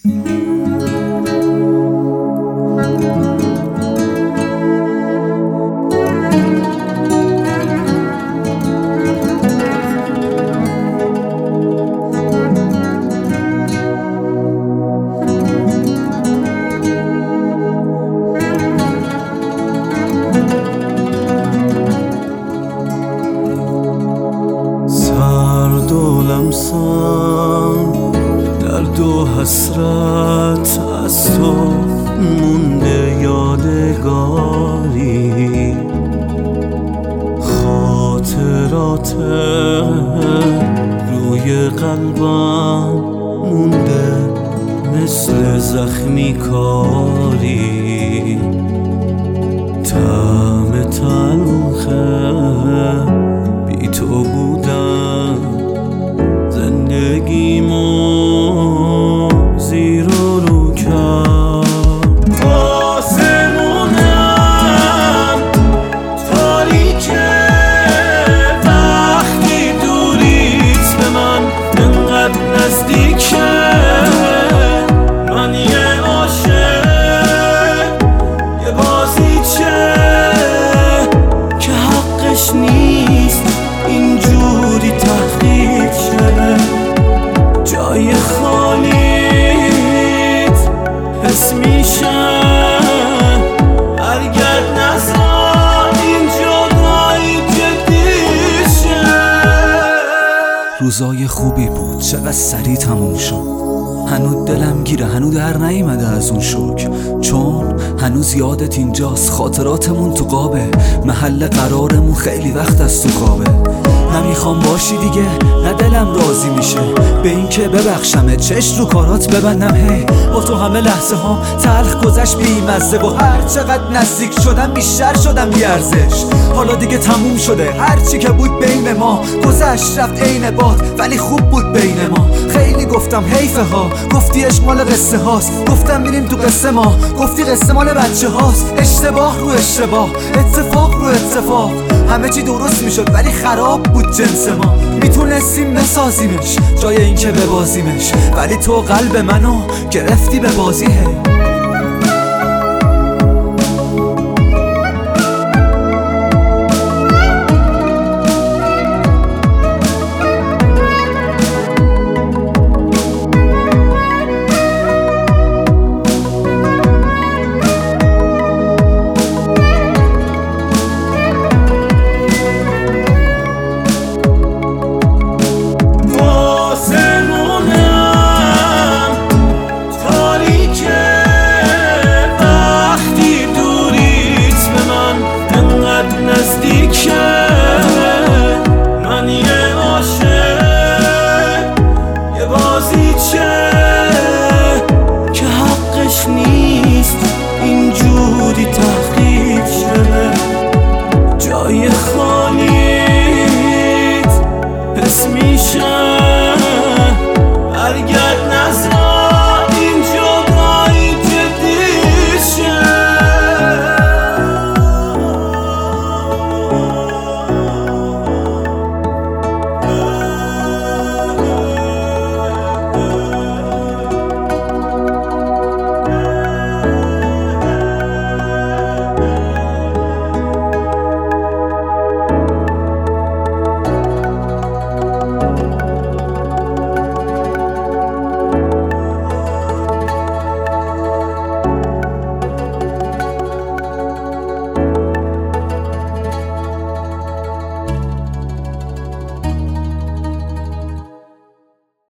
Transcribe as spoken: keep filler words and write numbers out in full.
لمسم درد و حسرت از تو مونده یادگاری، خاطرات روی قلبم مونده مثل زخمی کاری. طعم تلخه بی تو بودم، زندگیمو زیر و رو کرد. آسمونم تاریکه وقتی دوریت به من انقدر نزدیکه. من یه عاشق یه بازیچه که حقش نیست اینجوری تحقیر شه. جای خالیت حس میشه، هرگز نذار این جدایی جدی شه. روزای خوبی بود، چقدر سریع تموم شد. هنوز دلم گیره، هنوز در نیومده از اون شوک، چون هنوز یادت اینجاست. خاطراتمون تو قابه، محل قرارمون خیلی وقت از تو خوابه. نمیخوام باشی دیگه، نه دلم راضی میشه به این که ببخشمه، چشم رو کارات ببندم. هی با تو همه لحظه ها تلخ گذشت بی مزه، و هر چقدر نزدیک شدم بیشتر شدم بی ارزش. حالا دیگه تموم شده، هر چی که بود بین ما گذشت رفت عین باد، ولی خوب بود بین ما. خیلی گفتم حیفه ها، گفتی عشق مال قصه هاست، گفتم میریم تو قصه ما، گفتی قصه مال بچه هاست. اشتباه رو اشتباه، اتفاق رو اتفاق، همه چی درست میشد ولی خراب بود جنس ما. میتونستیم بسازیمش جای این که ببازیمش، ولی تو قلب منو گرفتی به بازی. هی من یه عاشق یه بازیچه که حقش نیست اینجوری تحقیر شه. جای خالیت حس میشه،